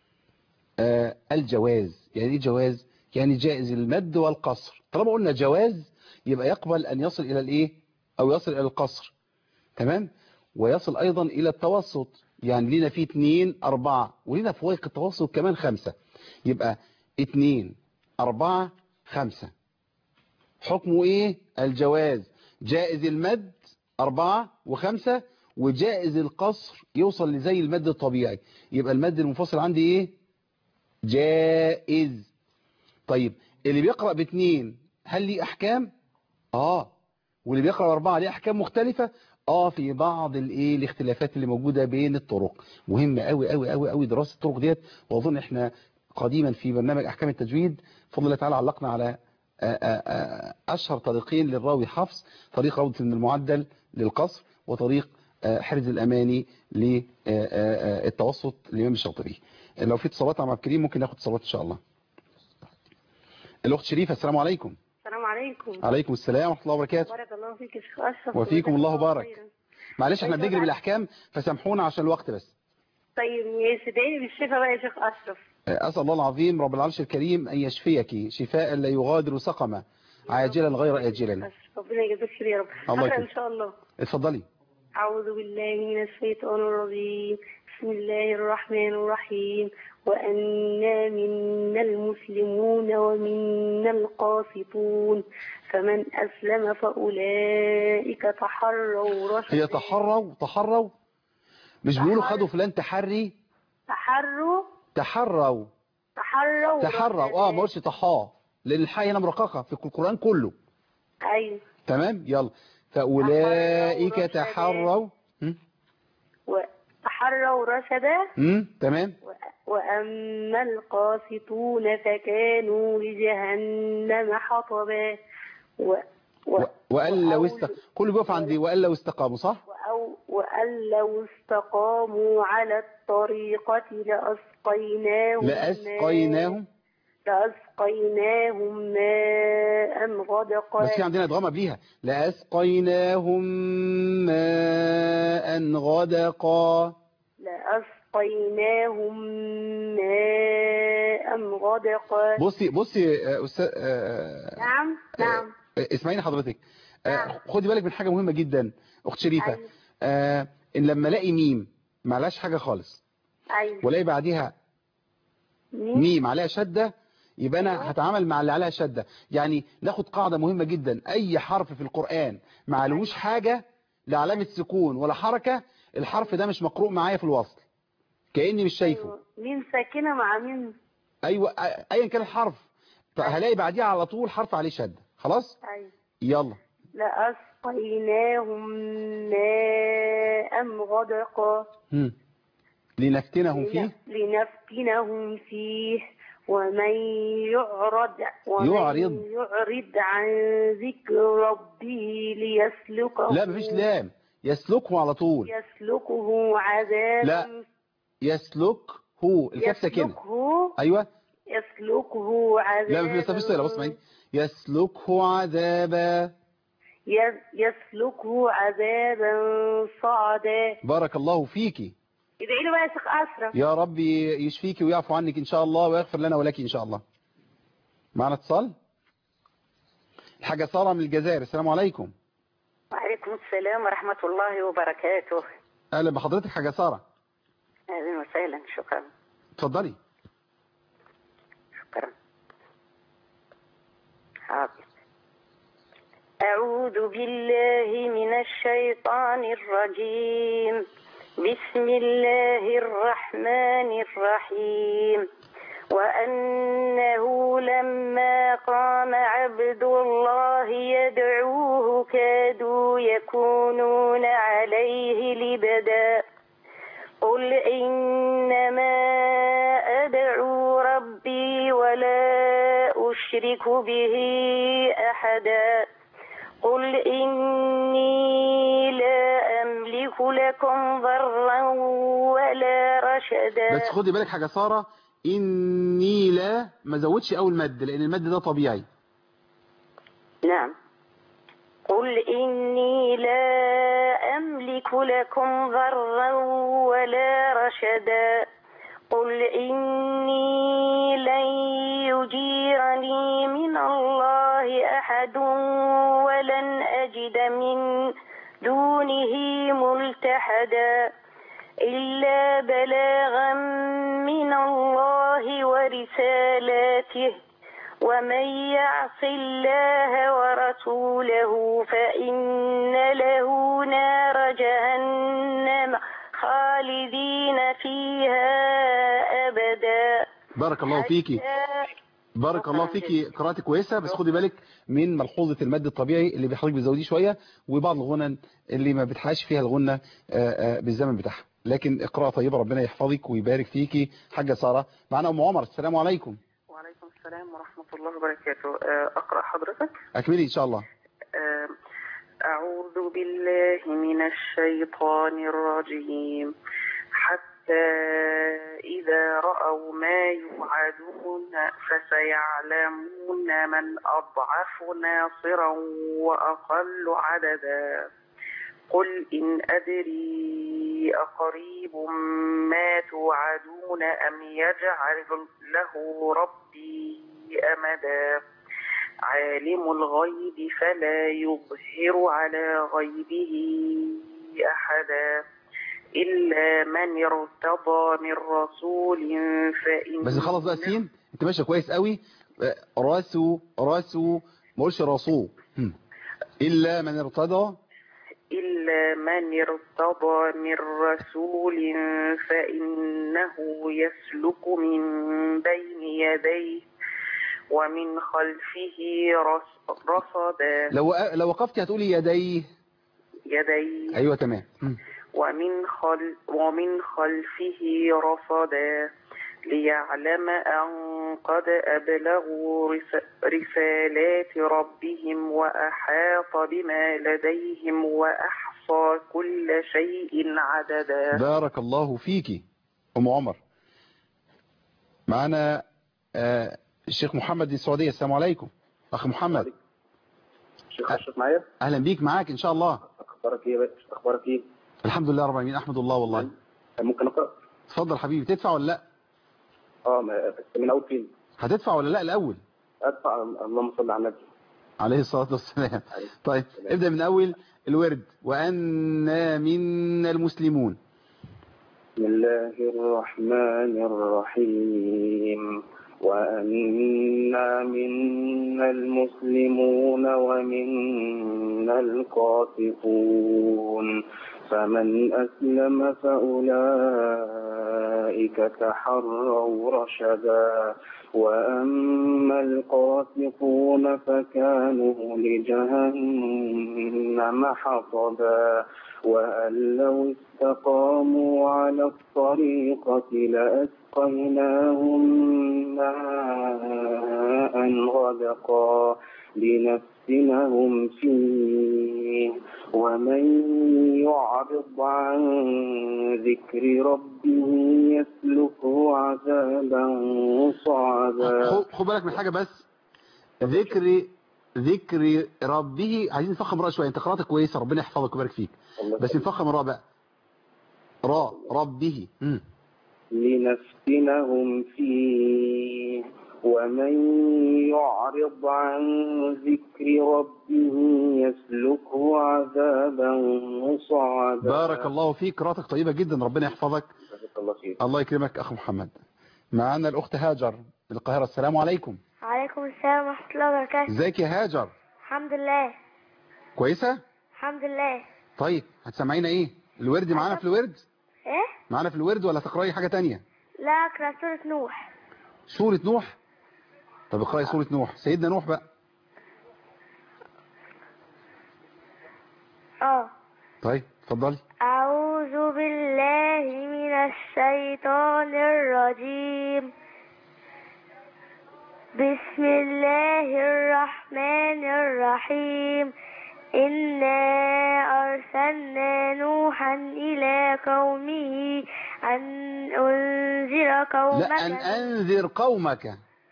الجواز. يعني ايه جواز؟ يعني جائز المد والقصر. طالما قلنا جواز يبقى يقبل ان يصل الى الايه، او يصل الى القصر. تمام. ويصل ايضا الى التوسط. يعني لنا فيه 2 4 ولنا فوائق التوسط كمان 5. يبقى 2 4 5. حكمه ايه؟ الجواز. جائز المد 4 و5، وجائز القصر يوصل لزي المد الطبيعي. يبقى المد المنفصل عندي ايه؟ جائز. طيب اللي بيقرأ ب2 هل ليه احكام؟ واللي بيقرأ ب4 ليه احكام مختلفة؟ في بعض الاختلافات اللي موجودة بين الطرق. مهمة قوي قوي قوي قوي دراسة الطرق ديت. واظن احنا قديما في برنامج احكام التجويد بفضل الله تعالى علقنا على اشهر طريقين للراوي حفص: طريق روضة من المعدل للقصر، وطريق حرز الاماني للتوسط للامام الشاطبي. لو في اتصالات مع عبد الكريم ممكن ناخد اتصالات ان شاء الله. الاخت شريفة، السلام عليكم. السلام عليكم. عليكم السلام ورحمة الله وبركاته. بارك الله فيك يا شيخ أشرف. وفيكم الله بارك. معلش احنا بنجري بالاحكام فسامحونا عشان الوقت بس. طيب يسعدني بالشفاء بقى يا شيخ أشرف. أسأل الله العظيم رب العرش الكريم أن يشفيك شفاء لا يغادر سقما عاجلا غير آجلا. ربنا يجزاك خير يا رب. الله إن شاء الله. اتفضلي. أعوذ بالله من الشيطان الرجيم. بسم الله الرحمن الرحيم. وأنا منا ومنا المسلمون ومنا القاسطون فمن أسلم فأولئك تحروا رشدا. هي تحروا مش بيقولوا خدوا فلان تحري؟ تحروا ما قلتش طحاه، لان الحاء هنا مرققه في القرآن كله. ايوه تمام. يلا فأولئك تحروا وتحروا رشدا. تمام. وأما القاسطون فكانوا لجهنم حطبا. وأن لو كله بيقف عندي وأن لو استقاموا، صح؟ وأن لو استقاموا على الطريقة لأسقيناهم ماء غدقا. بس في عندنا ادغام قبليها، لأسقيناهم ماء غدقا. بصي أستاذ. نعم اسمعيني حضرتك. خدي بالك من حاجة مهمة جدا أخت شريفة. إن لما الاقي ميم معلاش حاجة خالص، ولاقي بعديها ميم عليها شدة، يبقى أنا هتعامل مع اللي عليها شدة. يعني ناخد قاعدة مهمة جدا، أي حرف في القرآن ما عليهوش حاجة لعلامة سكون ولا حركة، الحرف ده مش مقروء معايا في الوصل، كأني مش شايفه. ميم ساكنة مع ميم. أيوة أيا كان الحرف هلاقي بعديها على طول حرف عليه شدة. خلاص. يلا لأسقيناهم ماء غدقا لنفتنهم فيه ومن يعرض عن ذكر ربه ليسلكه. لا مفيش لام، يسلكه على طول. يسلكه عذابا. لا يسلكه الكاف ساكنه. ايوه يسلكه عذابا. لا مفيش صله. بص معي، يسلكه عذابا صعدا. بارك الله فيكي. ادعي له بقى يا شيخ أشرف. يا رب يشفيكي ويعفو عنك ان شاء الله ويغفر لنا ولك ان شاء الله. معنا اتصال. الحاجة سارة من الجزائر. السلام عليكم. وعليكم السلام ورحمة الله وبركاته. اهلا بحضرتك حاجة سارة. اهلا وسهلا. شكرا. اتفضلي. شكرا. حاضر. أعوذ بالله من الشيطان الرجيم. بسم الله الرحمن الرحيم. وأنه لما قام عبد الله يدعوه كادوا يكونون عليه لبدا. قل إنما أدعو ربي ولا أشرك به أحدا. قل إني لا أملك لكم ضرا ولا رشدا. بس خدي بالك حاجة سارة، إني لا ما زودش أول مد، لأن المد ده طبيعي. نعم. قل إني لا أملك لكم ضرا ولا رشدا. قل إني لن يجيرني من الله أحد ولن أجد من دونه ملتحدا إلا بلاغا من الله ورسالاته. ومن يعص الله ورسوله فإن له نار جهنم خالدين فيها أبدا. بارك الله فيكي. بارك الله فيكي. قراءتك كويسة، بس خدي بالك من ملحوظة المد الطبيعي اللي بيحضرك بتزوديه شوية، وبعض الغنى اللي ما بتحاش فيها الغنى بالزمن بتاعها. لكن اقراء طيبة، ربنا يحفظك ويبارك فيكي. حاجة سارة معنا أم عمر. السلام عليكم. وعليكم السلام ورحمة الله وبركاته. أقرأ حضرتك؟ أكملي إن شاء الله. أعوذ بالله من الشيطان الرجيم. حتى إذا رأوا ما يوعدون فسيعلمون من أضعف ناصرا وأقل عددا. قل إن أدري أقريب ما توعدون أم يجعل له ربي أمدا. عالم الغيب فلا يظهر على غيبه أحدا إلا من ارتضى من رسول فإن بس خلاص بقى سين، انت ماشي كويس قوي. راسو ما قولش راسو. إلا من ارتضى من رسول فإنه يسلك من بين يديه ومن خلفه رصدا. لو وقفت هتقولي يديه. أيوة تمام. ومن خلفه رصدا ليعلم أن قد أبلغوا رسالات ربهم وأحاط بما لديهم وأحصى كل شيء عددا. بارك الله فيكي أم عمر. معنا الشيخ محمد من السعودية. السلام عليكم أخ محمد. شيخ أشرف معايا؟ أهلا بيك، معاك إن شاء الله. أخبارك إيه؟ أخبارك إيه؟ الحمد لله رب العالمين، أحمد الله والله. ممكن أقرأ؟ اتفضل حبيبي. تدفع ولا لا؟ من أول فين؟ هتدفع ولا لا الأول؟ أدفع. اللهم صل على النبي عليه الصلاة والسلام. طيب ابدأ من أول الورد. وأنا منا المسلمون. بسم الله الرحمن الرحيم. وأنا منا المسلمون ومنا القاسطون فمن أسلم فأولئك تحروا رشدا وأما القاسطون فكانوا لجهنم حطبا وأن لو استقاموا على الطريقة لأسقيناهم ماء غدقا لنفتنهم فيه ومن يعرض عن ذكر ربه يسلكه عذابا صعدا. خد بالك من حاجة بس. ذكر ربه، عايزين نفخم راء شوية. انت قراءتك كويسة ربنا يحفظك ويبارك فيك، بس نفخم راء بقى. راء ربه. لنفتنهم فيه ومن يعرض عن ذكر ربه يسلكه عذابا صعدا. بارك الله فيك، قراءتك طيبة جدا ربنا يحفظك. الله يكرمك أخ محمد. معنا الأخت هاجر من القاهرة. السلام عليكم. وعليكم السلام ورحمة الله وبركاته. ازيك يا هاجر؟ الحمد لله. كويسة؟ الحمد لله. طيب هتسمعينا ايه؟ الورد معانا في الورد؟ ايه؟ معانا في الورد ولا تقرأي حاجة تانية؟ لا اقرأ سورة نوح. سورة نوح؟ طب اقرأي سورة نوح، سيدنا نوح بقى. طيب اتفضلي. أعوذ بالله من الشيطان الرجيم. بسم الله الرحمن الرحيم. إنا أرسلنا نوحا إلى قومه أن أنذر قومك. لا أن أنذر قومك.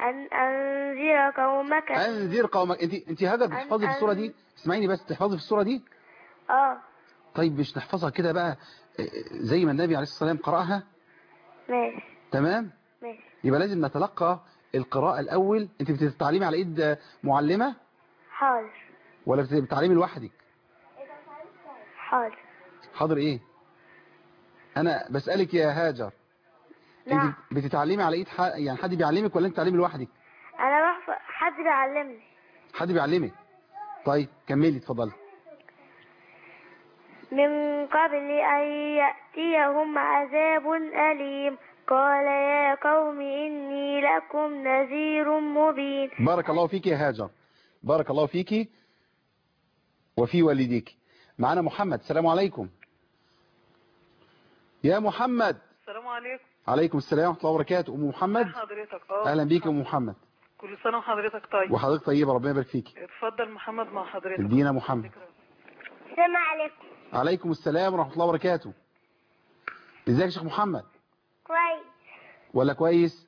أنذر قومك. أنت هاجر بتحفظي في السورة دي؟ اسمعيني بس، تحفظي في السورة دي؟ طيب مش نحفظها كده بقى زي ما النبي عليه الصلاة والسلام قرأها؟ ماشي. تمام؟ ماشي. يبقى لازم نتلقى القراءة الأول. أنت بتتعلمي على إيد معلمة؟ حاضر. ولا بتتعلمي لوحدك؟ حاضر. حاضر إيه؟ أنا بسألك يا هاجر. نعم. أنت بتتعلمي على إيد يعني حد بيعلمك ولا أنت بتتعلمي لوحدك؟ أنا بحفظ، حد بيعلمني. حد بيعلمك. طيب كملي اتفضلي. من قبل أن يأتيهم عذاب أليم قال يا قوم إني لكم نذير مبين. بارك الله فيك يا هاجر، بارك الله فيك وفي والديك. معنا محمد. السلام عليكم يا محمد. السلام عليكم. عليكم السلام ورحمة الله وبركاته. أم محمد. حضرتك. أهلا بيك يا أم محمد. كل سنة وحضرتك طيب. وحضرتك طيبة ربنا يبارك فيك. اتفضل محمد مع حضرتك. ادينا محمد. السلام عليكم. عليكم السلام ورحمة الله وبركاته. ازيك يا شيخ محمد؟ كويس. ولا كويس؟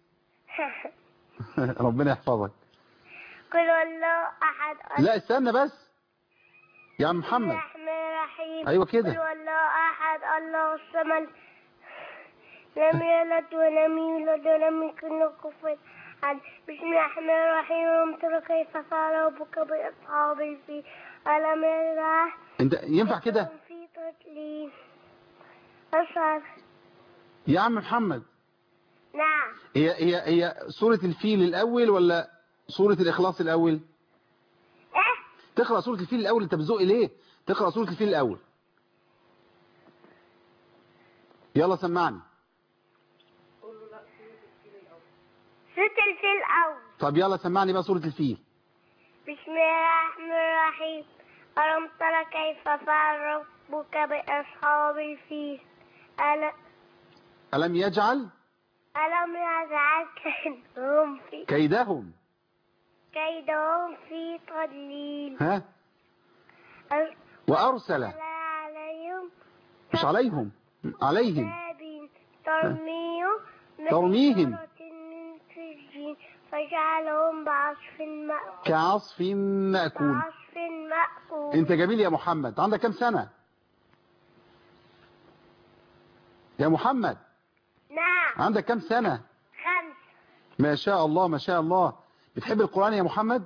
ربنا يحفظك. قل والله أحد. لا استنى بس يا عم محمد. بسم الله الرحمن الرحيم. ايوه كده. قل والله أحد الله الصمد لم يلد ولم يولد ولم يكن له كفوا أحد. بسم الله الرحمن الرحيم. ترى كيف فعل ربك بأصحاب الفيل ألم يرى. انت ينفع كده؟ في تضليل أصعب. يا عم محمد، نعم. هي سورة الفيل الأول ولا سورة الإخلاص الأول؟ تقرأ سورة الفيل الأول، أنت بتزق ليه؟ تقرأ سورة الفيل الأول. يلا سمعني. سورة الفيل الأول. طب يلا سمعني بقى سورة الفيل. بسم الله الرحمن الرحيم. ألم تر كيف فعل ربك بأصحاب الفيل؟ ألم يجعل كيدهم في تضليل. ها؟ وأرسل عليهم مش عليهم ترميهم من سجين فجعلهم كعصف مأكول. انت جميل يا محمد. عندك كم سنة يا محمد؟ نعم. عندك كم سنة؟ 5. ما شاء الله ما شاء الله. بتحب القرآن يا محمد؟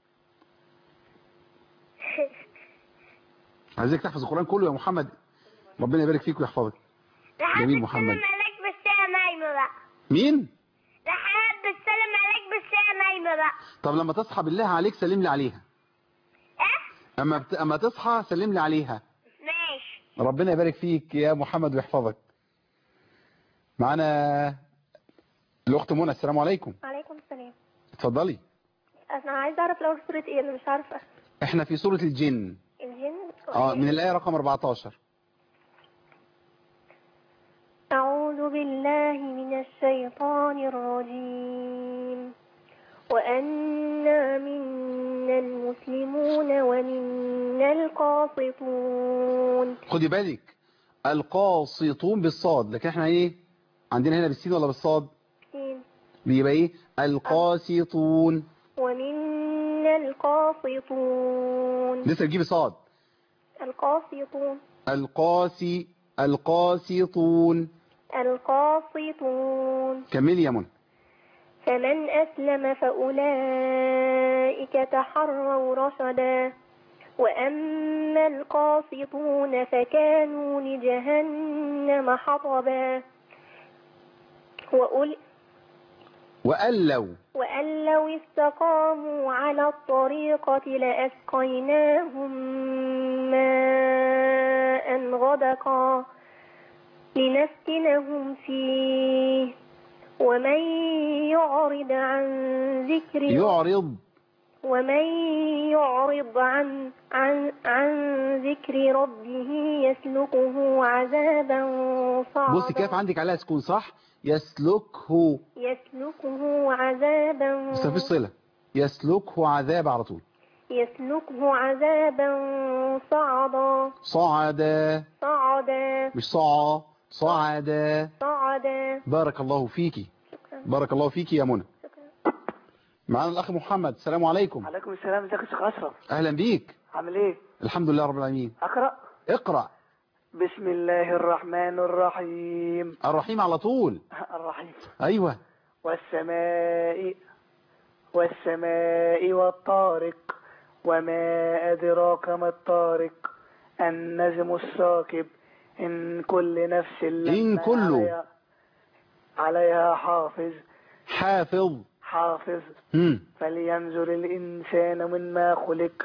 عايزك تحفظ القرآن كله يا محمد. ربنا يبارك فيك ويحفظك. جميل محمد. مين؟ السلام عليك بالسلام عليك بقى. طب لما تصحى بالله عليك سلم لي عليها. اما تصحى سلم لي عليها. ماشي. ربنا يبارك فيك يا محمد ويحفظك. معانا الاخت منى. السلام عليكم. وعليكم السلام. اتفضلي. انا عايزه اعرف لو سوره ايه، انا مش عارفه. احنا في سوره الجن. من الايه رقم 14. أعوذ بالله من الشيطان الرجيم. وأنا منا المسلمون ومنا القاسطون. خدي بالك، القاسطون بالصاد، لكن احنا ايه عندنا هنا بالسين ولا بالصاد؟ سين. بيبقى ايه؟ القاسطون. ومنا القاسطون. لسه تجيبي صاد. القاسطون. القاسطون. كملي يا منى. فمن أسلم فأولئك تحروا رشدا وأما القاسطون فكانوا لجهنم حطبا وأن لو استقاموا على الطريقة لأسقيناهم ماء غدقا لنفتنهم فيه ومن يعرض عن ذكر ذكر ربه يسلكه عذابا صعدا. بصي كيف عندك عليها سكون صح؟ يسلكه عذابا. بس مفيش صلة. يسلكه عذاب على طول. يسلكه عذابا صعدا. مش صعدا. بارك الله فيكي. بارك الله فيكي يا منى. معانا الاخ محمد. السلام عليكم. وعليكم السلام. ازيك يا شيخ اشرف؟ اهلا بيك. عامل ايه؟ الحمد لله رب العالمين. اقرأ. بسم الله الرحمن الرحيم. الرحيم على طول. الرحيم. ايوه. والسماء والطارق وما أدراك ما الطارق النجم الثاقب إن كل نفس عليها حافظ فلينظر الإنسان مما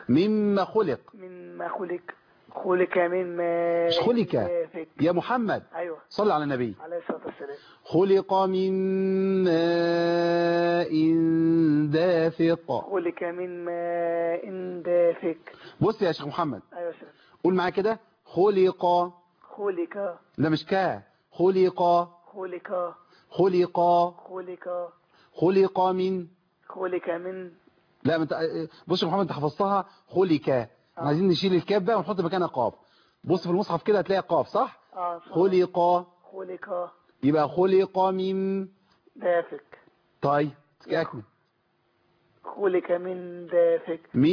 خلق خلق من ماء. مش خلق يا محمد. أيوة. صلى على النبي عليه الصلاة والسلام. خلق من ماء دافق. بص يا شيخ محمد. أيوة شيخ. قول معايا كده. خلق. لا مش كا. خلق من. لا بص يا محمد انت حفظتها خلق. عايزين نشيل الكاف بقى ونحط مكانها قاف. بص في المصحف كده هتلاقي قاف صح؟ خلق. يبقى خلق من دافق. طيب اكمل. خلق من دافق. من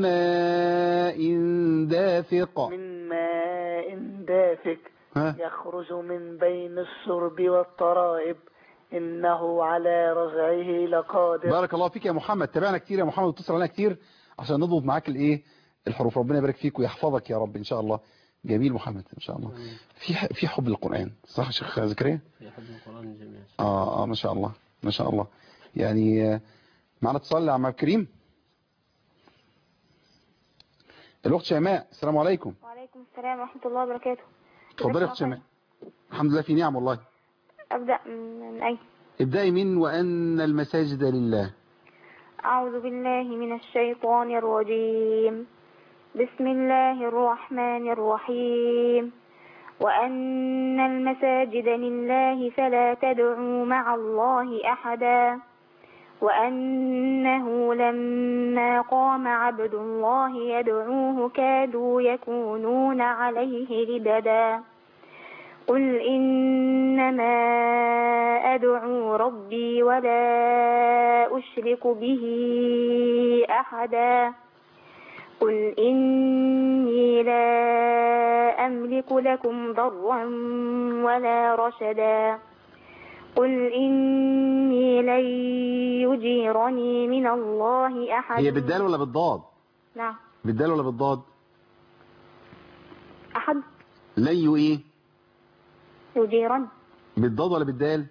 ماء دافق. يخرج من بين الصرب والترائب إنه على رجعه لقادر. بارك الله فيك يا محمد. تابعنا كتير يا محمد واتصل علينا كتير عشان نضبط معاك الايه الحروف. ربنا يبارك فيك ويحفظك يا رب ان شاء الله. جميل محمد ان شاء الله. في حب للقرآن صح يا شيخ زكريا؟ في حب القرآن جميعا. ما شاء الله ما شاء الله. يعني معنا اتصال عم كريم. الوقت شيماء، السلام عليكم. وعليكم السلام ورحمة الله وبركاته. اتفضلي يا اخت شيماء. الحمد لله في نعم والله. أبدأ من أي؟ ابدأي من وأن المساجد لله. أعوذ بالله من الشيطان الرجيم. بسم الله الرحمن الرحيم. وأن المساجد لله فلا تدعوا مع الله أحدا وأنه لما قام عبد الله يدعوه كادوا يكونون عليه لبدا قل إنما أدعو ربي ولا أشرك به أحدا قل إني لا أملك لكم ضرا ولا رشدا قل إني لن يجيرني من الله أحد. هي بالدال ولا بالضاد؟ نعم بالدال ولا بالضاد؟ أحد. لن إيه؟ يجيرني. بالضاد ولا بالدال؟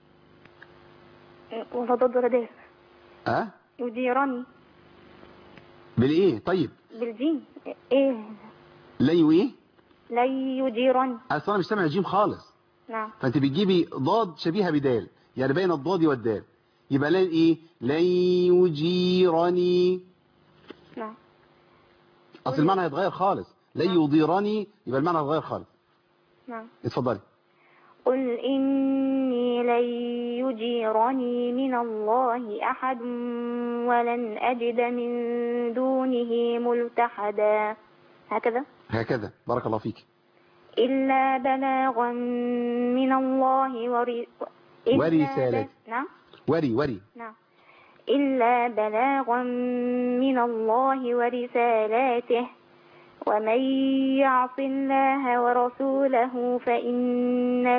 ولا ضد ولا دال. يجيرني. بالإيه طيب؟ بالجيم. إيه؟ لن إيه؟ لن يجيرني. أصلا مش سامع الجيم خالص. نعم. فأنت بتجيبي ضاد شبيهة بدال، يعني بين الضاد والدال، يبقى لن إيه؟ لن يجيرني. نعم. أصل المعنى هيتغير خالص. لن يضيرني يبقى المعنى هيتغير خالص. نعم. اتفضلي. قل إني لن يجيرني من الله أحد ولن أجد من دونه ملتحدا. هكذا بارك الله فيك. إلا بلاغا من الله ورسالته. نعم. وري نعم. إلا بلاغا من الله ورسالاته ومن يعص الله ورسوله فإن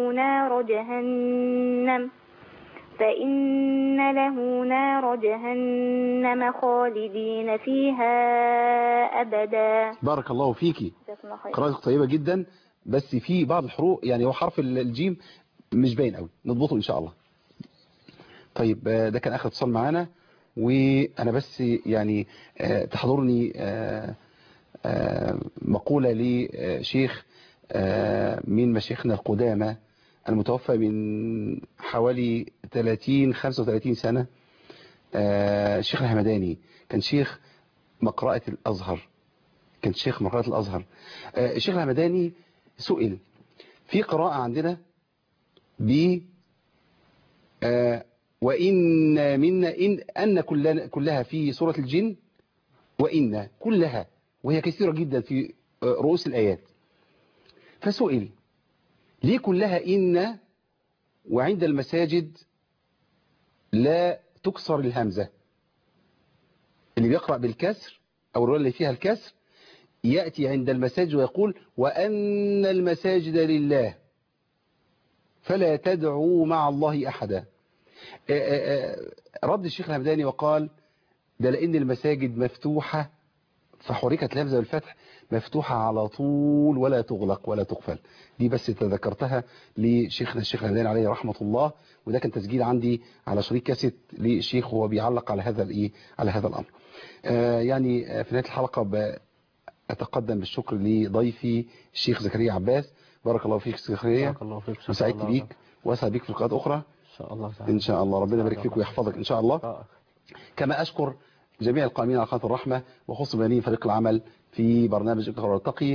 له نار جهنم خالدين فيها أبدا. بارك الله فيكي. قراءتك طيبة جدا، بس في بعض الحروف يعني هو حرف الجيم مش باين قوي، نضبطه إن شاء الله. طيب ده كان آخر اتصال معانا، وأنا بس يعني تحضرني مقولة لشيخ من مشايخنا القدامى المتوفى من حوالي 35 سنة، الشيخ الهمداني، كان شيخ مقرأة الأزهر. الشيخ الهمداني سئل في قراءة عندنا وإن منا أن كلها في سورة الجن، وإن كلها، وهي كثيرة جدا في رؤوس الآيات. فسئل ليه كلها إن وعند المساجد لا تكسر الهمزة؟ اللي بيقرأ بالكسر أو الرواية اللي فيها الكسر يأتي عند المساجد ويقول وأن المساجد لله فلا تدعوا مع الله أحدا. رد الشيخ الهمداني وقال ده لأن المساجد مفتوحة فحركت الهمزة بالفتح، مفتوحة على طول ولا تغلق ولا تقفل. دي بس تذكرتها لشيخنا الشيخ الهمداني عليه رحمة الله، وده كان تسجيل عندي على شريط كاسيت للشيخ وهو بيعلق على هذا الأمر. يعني في نهاية الحلقة أتقدم بالشكر لضيفي الشيخ زكريا عباس. بارك الله فيك زكريا. بارك الله فيك. وسعدت بيك وأسعد بيك في لقاءات أخرى إن شاء الله. ربنا يبارك فيك ويحفظك إن شاء الله. كما أشكر جميع القائمين على قناة الرحمة وخص بينهم فريق العمل في برنامج اقرأ وارتقي،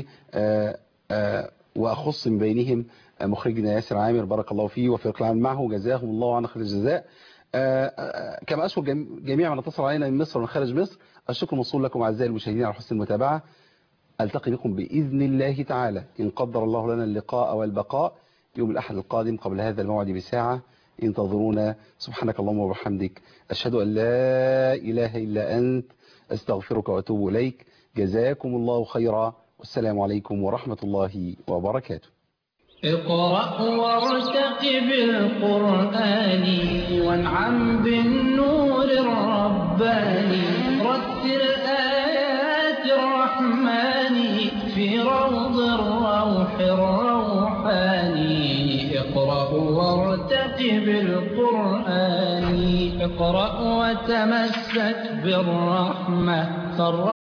وأخص من بينهم مخرجنا ياسر عامر بارك الله فيه وفريق العمل معه جزاهم الله عن خير الجزاء. كما أشكر جميع من اتصل علينا من مصر ومن خارج مصر. الشكر موصول لكم أعزائي المشاهدين على حسن المتابعة. ألتقي بكم بإذن الله تعالى إن قدر الله لنا اللقاء والبقاء يوم الأحد القادم قبل هذا الموعد بساعة. انتظرونا. سبحانك اللهم وبحمدك، أشهد أن لا إله إلا أنت، أستغفرك وأتوب إليك. جزاكم الله خيرا، والسلام عليكم ورحمة الله وبركاته. اقرأ وارتقب القرآن وانعم بالنور الرباني، رتل آيات الرحمن في روض الروح الروحاني اقرأ وارتقب القرآن اقرأ وتمسك بالرحمة